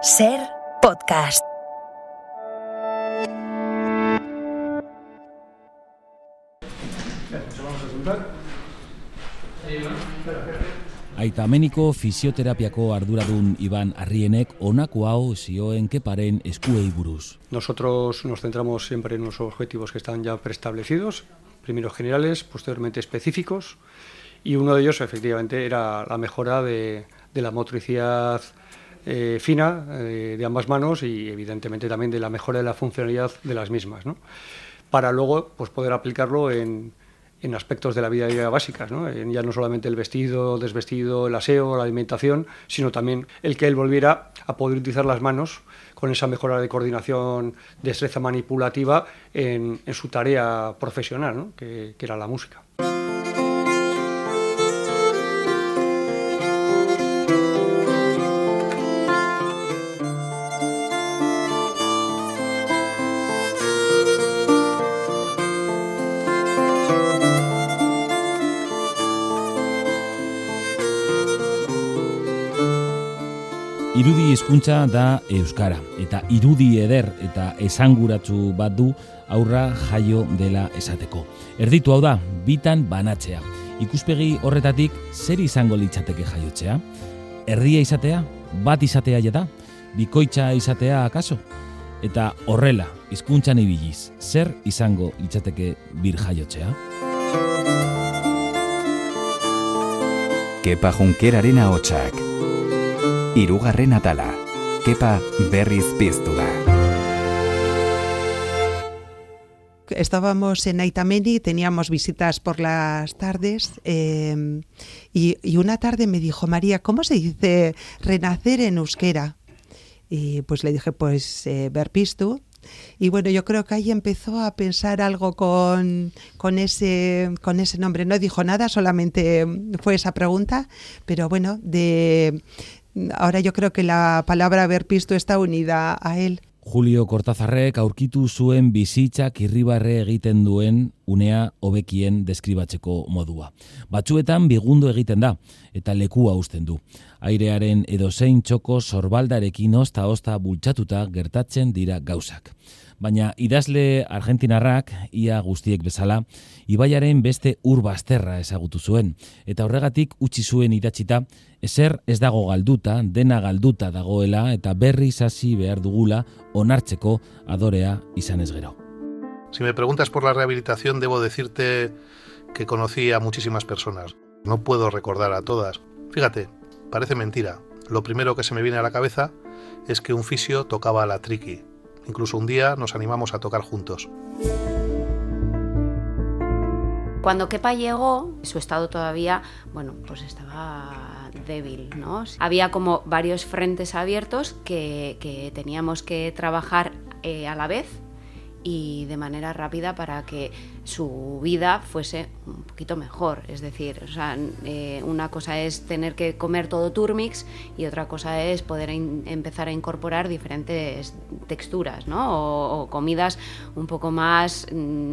Ser Podcast. Aitameniko fisioterapiako arduradun Iban Arrienek honako hau zioen Keparen eskuei buruz. Nosotros nos centramos siempre en los objetivos que están ya preestablecidos, primero generales, posteriormente específicos, y uno de ellos efectivamente era la mejora de la motricidad fina de ambas manos y evidentemente también de la mejora de la funcionalidad de las mismas, ¿no? Para luego pues, poder aplicarlo en aspectos de la vida diaria básicas, ¿no? Ya no solamente el vestido, desvestido, el aseo, la alimentación, sino también el que él volviera a poder utilizar las manos con esa mejora de coordinación, destreza manipulativa en su tarea profesional, ¿no? que era la música. Irudi hizkuntza da euskara, eta irudi eder eta esanguratsu bat du aurra jaio dela esateko. Erditu hau da, bitan banatzea. Ikuspegi horretatik zer izango litzateke jaiotzea? Erdia izatea? Bat izatea jada? Bikoitza izatea akaso? Eta horrela, hizkuntzan ibiliz, zer izango litzateke bir jaiotzea? Kepa Junkeraren ahotsak. Hirugarren atala. Kepa berriz piztu da. Estábamos en Aitameni, teníamos visitas por las tardes y una tarde me dijo: María, ¿cómo se dice renacer en euskera? Y pues le dije, pues berpiztu. Y bueno, yo creo que ahí empezó a pensar algo con ese nombre. No dijo nada, solamente fue esa pregunta, pero bueno, ahora yo creo que la palabra berpiztu está unida a él. Julio Cortázarrek aurkitu zuen bizitzak irribarre egiten duen unea hobekien deskribatzeko modua. Batzuetan bigundo egiten da eta lekua uzten du. Airearen edozein txoko sorbaldarekin ozta bultzatuta gertatzen dira gauzak. Baina idazle argentinarrak, ia guztiek bezala, ibaiaren beste ur bazterra ezagutu zuen, eta horregatik utzi zuen idatzita, ezer ez dago galduta, dena galduta dagoela, eta berriz hasi behar dugula onartzeko adorea izanez gero. Si me preguntas por la rehabilitación, debo decirte que conocí a muchísimas personas. No puedo recordar a todas. Fíjate, parece mentira. Lo primero que se me viene a la cabeza es que un fisio tocaba la triqui. Incluso un día nos animamos a tocar juntos. Cuando Kepa llegó, su estado todavía, pues estaba débil, ¿no? Había como varios frentes abiertos que teníamos que trabajar a la vez y de manera rápida para que su vida fuese un poquito mejor. Es decir, una cosa es tener que comer todo turmix y otra cosa es poder empezar a incorporar diferentes texturas, ¿no? O comidas un poco más,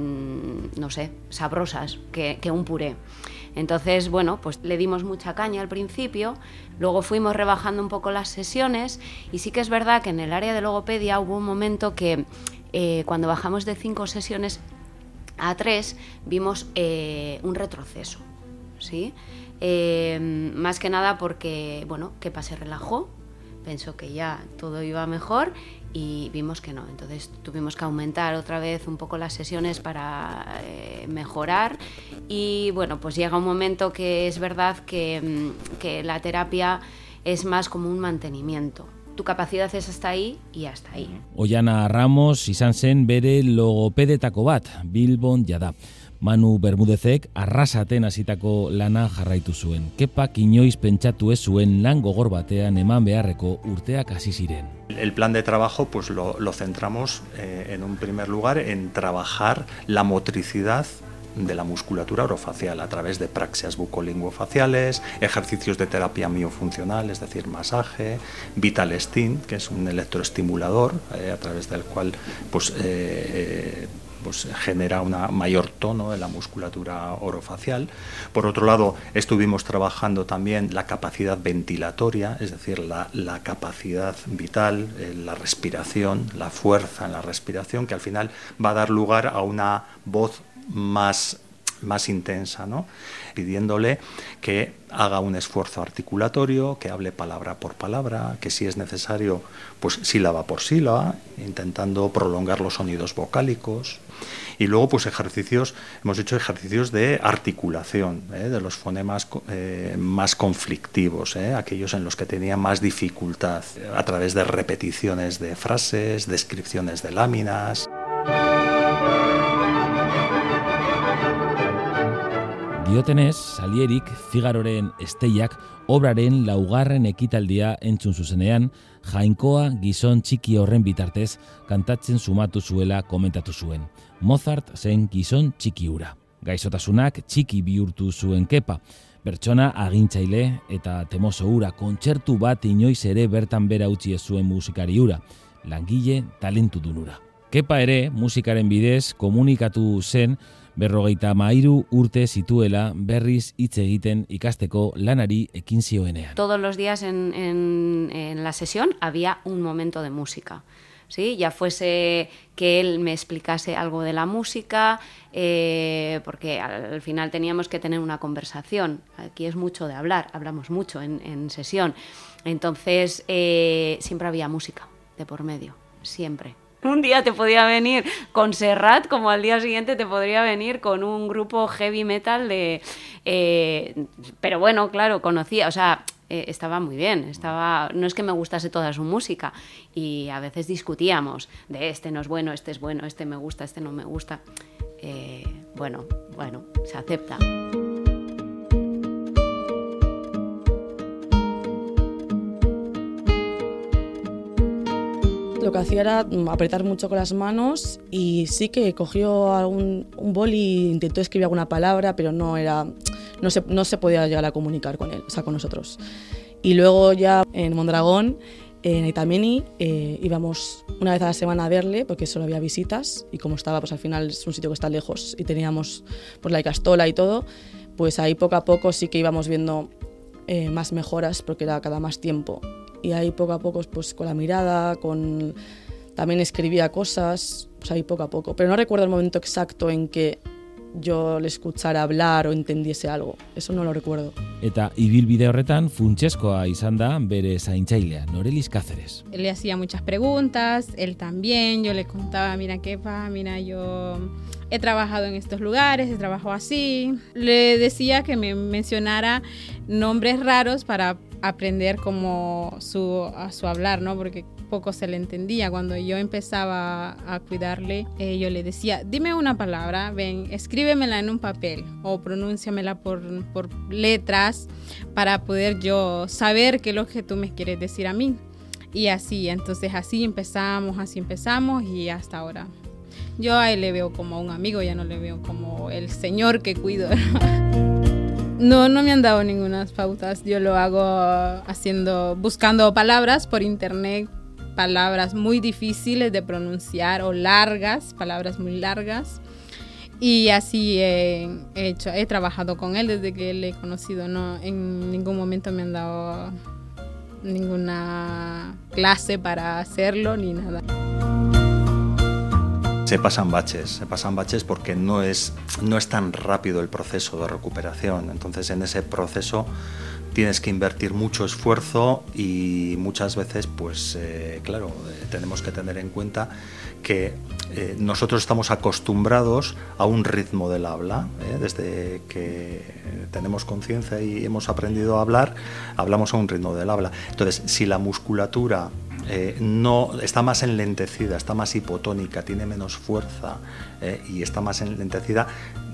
sabrosas que un puré. Entonces, pues le dimos mucha caña al principio, luego fuimos rebajando un poco las sesiones y sí que es verdad que en el área de logopedia hubo un momento que cuando bajamos de 5 sesiones a 3 vimos un retroceso, ¿sí? Más que nada porque, Kepa se relajó, pensó que ya todo iba mejor y vimos que no. Entonces tuvimos que aumentar otra vez un poco las sesiones para mejorar y, pues llega un momento que es verdad que la terapia es más como un mantenimiento. Tu capacidad es hasta ahí y hasta ahí. Oiana Ramos izan zen bere logopedetako bat, Bilbon jada. Manu Bermudezek arrasaten hasitako lana jarraitu zuen. Kepak inoiz pentsatu ez zuen lan gogor batean eman beharreko urteak hasi ziren. El plan de trabajo pues lo centramos en un primer lugar en trabajar la motricidad de la musculatura orofacial a través de praxias bucolinguofaciales, ejercicios de terapia miofuncional, es decir, masaje, Vital Stim, que es un electroestimulador a través del cual pues genera un mayor tono en la musculatura orofacial. Por otro lado, estuvimos trabajando también la capacidad ventilatoria, es decir, la capacidad vital, la respiración, la fuerza en la respiración, que al final va a dar lugar a una voz más intensa, ¿no? Pidiéndole que haga un esfuerzo articulatorio, que hable palabra por palabra, que si es necesario, pues sílaba por sílaba, intentando prolongar los sonidos vocálicos. Y luego, pues hemos hecho ejercicios de articulación, de los fonemas más conflictivos, aquellos en los que tenía más dificultad, a través de repeticiones de frases, descripciones de láminas. Diotenez, Salierik, Figaroren Esteiak obraren laugarren ekitaldia entzun zuzenean, Jainkoa gizon txiki horren bitartez kantatzen sumatu zuela komentatu zuen. Mozart zen gizon txiki hura. Gaixotasunak txiki bihurtu zuen Kepa. Pertsona agintzaile eta temoso hura, kontzertu bat inoiz ere bertan bera utzi ez zuen musikari hura. Langile talentudun hura. Kepa ere musikaren bidez komunikatu zen 53 urte zituela berriz hitz egiten ikasteko lanari ekin zioenean. Todos los días en la sesión había un momento de música, ¿sí? Ya fuese que él me explicase algo de la música, porque al final teníamos que tener una conversación. Aquí es mucho de hablar, hablamos mucho en sesión. Entonces siempre había música de por medio, siempre. Un día te podía venir con Serrat, como al día siguiente te podría venir con un grupo heavy metal de... pero bueno, claro, conocía, o sea, estaba muy bien, no es que me gustase toda su música, y a veces discutíamos de este no es bueno, este me gusta, este no me gusta. Bueno, se acepta. Lo que hacía era apretar mucho con las manos, y sí que cogió un boli e intentó escribir alguna palabra, pero no se podía llegar a comunicar con él, o sea, con nosotros. Y luego ya en Mondragón, en Aitameni, íbamos una vez a la semana a verle, porque solo había visitas, y como estaba, pues al final es un sitio que está lejos y teníamos pues la Icastola y todo, pues ahí poco a poco sí que íbamos viendo más mejoras, porque era cada más tiempo. Y ahí poco a poco, pues con la mirada, también escribía cosas, pues ahí poco a poco. Pero no recuerdo el momento exacto en que yo le escuchara hablar o entendiese algo. Eso no lo recuerdo. Eta ibilbide horretan funtsezkoa izan da bere zaintzailea, Norelis Cáceres. Él le hacía muchas preguntas, él también, yo le contaba, mira Kepa, mira yo he trabajado en estos lugares, he trabajado así. Le decía que me mencionara nombres raros para aprender como a su hablar, ¿no? Porque poco se le entendía. Cuando yo empezaba a cuidarle, yo le decía, dime una palabra, ven, escríbemela en un papel o pronúnciamela por letras para poder yo saber qué es lo que tú me quieres decir a mí. Y así, entonces así empezamos y hasta ahora. Yo a él le veo como un amigo, ya no le veo como el señor que cuido. No me han dado ninguna pautas. Yo lo hago buscando palabras por internet, palabras muy difíciles de pronunciar o largas, palabras muy largas. Y así he trabajado con él desde que le he conocido. No, en ningún momento me han dado ninguna clase para hacerlo ni nada. Se pasan baches porque no es tan rápido el proceso de recuperación. Entonces, en ese proceso tienes que invertir mucho esfuerzo y muchas veces, pues claro, tenemos que tener en cuenta que nosotros estamos acostumbrados a un ritmo del habla. Desde que tenemos conciencia y hemos aprendido a hablar, hablamos a un ritmo del habla. Entonces, si la musculatura no está más enlentecida, está más hipotónica, tiene menos fuerza y está más enlentecida,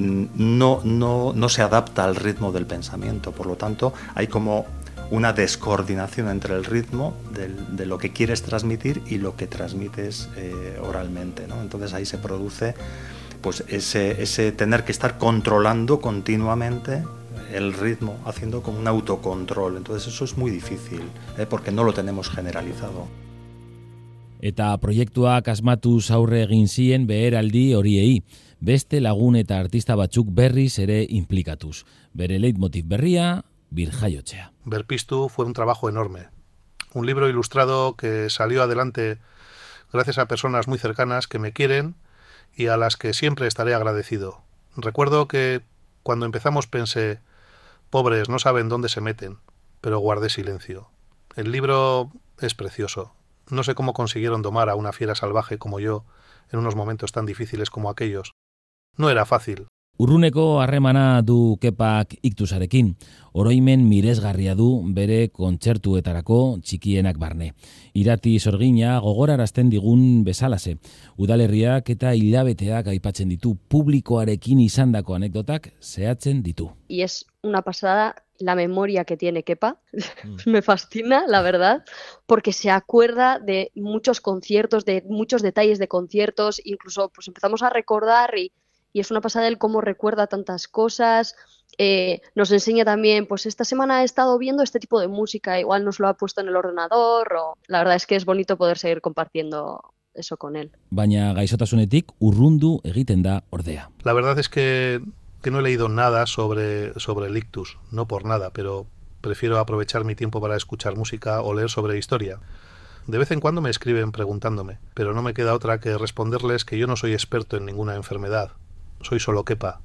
no se adapta al ritmo del pensamiento. Por lo tanto, hay como una descoordinación entre el ritmo de lo que quieres transmitir y lo que transmites oralmente, ¿no? Entonces ahí se produce pues ese tener que estar controlando continuamente el ritmo, haciendo como un autocontrol. Entonces eso es muy difícil, porque no lo tenemos generalizado. Eta proiektuak asmatuz aurre egin zien beheraldi horiei, beste lagun eta artista batzuk berriz ere implikatuz. Bere leitmotiv berria, birjaiotzea. Berpiztu fue un trabajo enorme. Un libro ilustrado que salió adelante gracias a personas muy cercanas que me quieren y a las que siempre estaré agradecido. Recuerdo que cuando empezamos pensé, pobres, no saben dónde se meten, pero guardé silencio. El libro es precioso. No sé cómo consiguieron domar a una fiera salvaje como yo en unos momentos tan difíciles como aquellos. No era fácil. Urruneko harremana du Kepak iktusarekin. Oroimen miresgarria du bere kontzertuetarako txikienak barne. Irati sorgina gogorarazten digun bezalase. Udalerriak eta hilabeteak aipatzen ditu, publikoarekin izandako anekdotak zehatzen ditu. Y es una pasada la memoria que tiene Kepa. Me fascina, la verdad, porque se acuerda de muchos conciertos, de muchos detalles de conciertos, incluso pues empezamos a recordar y es una pasada el cómo recuerda tantas cosas. Nos enseña también, pues esta semana he estado viendo este tipo de música, igual nos lo ha puesto en el ordenador, o la verdad es que es bonito poder seguir compartiendo eso con él. Baina gaixotasunetik urrundu egiten da ordea. La verdad es que no he leído nada sobre el ictus, no por nada, pero prefiero aprovechar mi tiempo para escuchar música o leer sobre historia. De vez en cuando me escriben preguntándome, pero no me queda otra que responderles que yo no soy experto en ninguna enfermedad. Soy solo Kepa.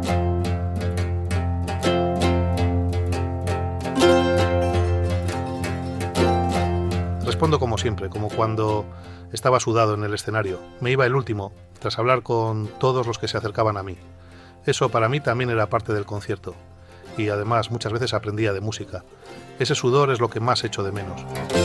Respondo como siempre, como cuando estaba sudado en el escenario. Me iba el último, tras hablar con todos los que se acercaban a mí. Eso para mí también era parte del concierto. Y además muchas veces aprendía de música. Ese sudor es lo que más echo de menos.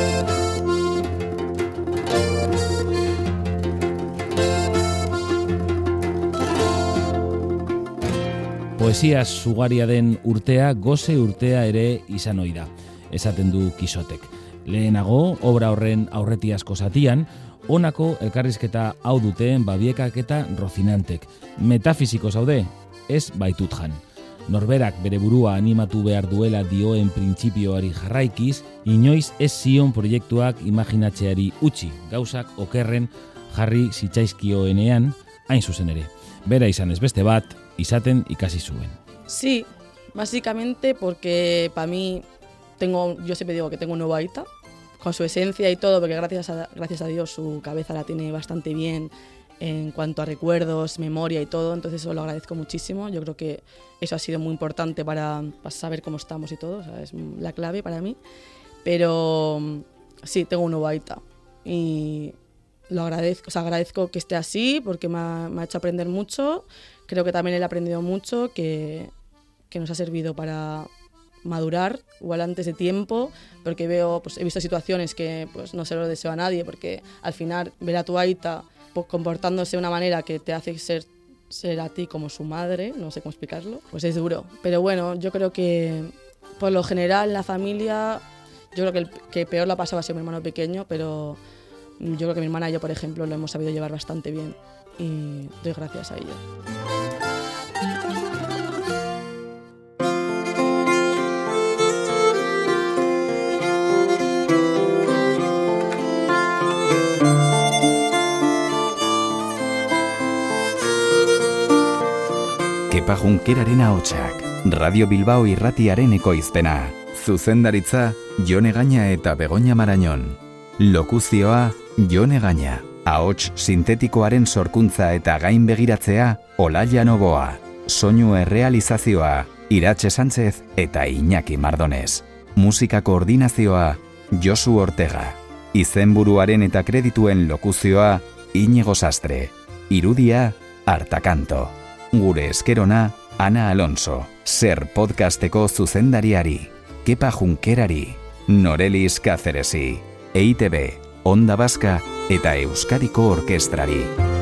Poesia sugaria den urtea, goze urtea ere izan ohi da, esaten du Kisotek. Lehenago, obra horren aurretiazko zatian, honako elkarrizketa hau dute Babiekak eta Rocinantek. Metafisiko zaude, ez baitut jan. Norberak bere burua animatu behar duela dioen printzipioari jarraikiz, inoiz ez zion proiektuak imaginatzeari utzi, gauzak okerren jarri zitzaizkioenean, hain zuzen ere. Bera izan ez beste bat, izaten ikasi zuen. Sí, básicamente porque para mí yo siempre digo que tengo un nuevo Aita, con su esencia y todo, porque gracias a Dios su cabeza la tiene bastante bien en cuanto a recuerdos, memoria y todo, entonces eso lo agradezco muchísimo. Yo creo que eso ha sido muy importante para saber cómo estamos y todo, o sea, es la clave para mí. Pero sí, tengo un nuevo Aita y lo agradezco, o sea, agradezco que esté así porque me ha hecho aprender mucho. Creo que también él ha aprendido mucho, que nos ha servido para madurar, igual antes de tiempo, porque he visto situaciones que pues no se lo deseo a nadie, porque al final ver a tu Aita pues, comportándose de una manera que te hace ser a ti como su madre, no sé cómo explicarlo, pues es duro. Pero bueno, yo creo que por lo general en la familia, yo creo que el que peor lo ha pasado ha sido mi hermano pequeño, pero yo creo que mi hermana y yo, por ejemplo, lo hemos sabido llevar bastante bien y doy gracias a ella. Kepa Junkeraren ahotsak, Radio Bilbao irratiaren ekoizpena. Zuzendaritza, Jone Gaña eta Begoña Marañón. Lokuzioa, Jone Gaña. Ahots sintetikoaren sorkuntza eta gain begiratzea, Olaia Noboa. Soinu errealizazioa, Iratxe Sánchez eta Iñaki Mardones. Musika koordinazioa, Josu Ortega. Izenburuaren eta kredituen lokuzioa, Iñigo Sastre. Irudia, Artakanto. Gure eskerona, Ana Alonso. Ser podcasteko zuzendariari, Kepa Junkerari, Norelis Cáceresi, EITB, Onda Vasca eta Euskadiko Orkestrari.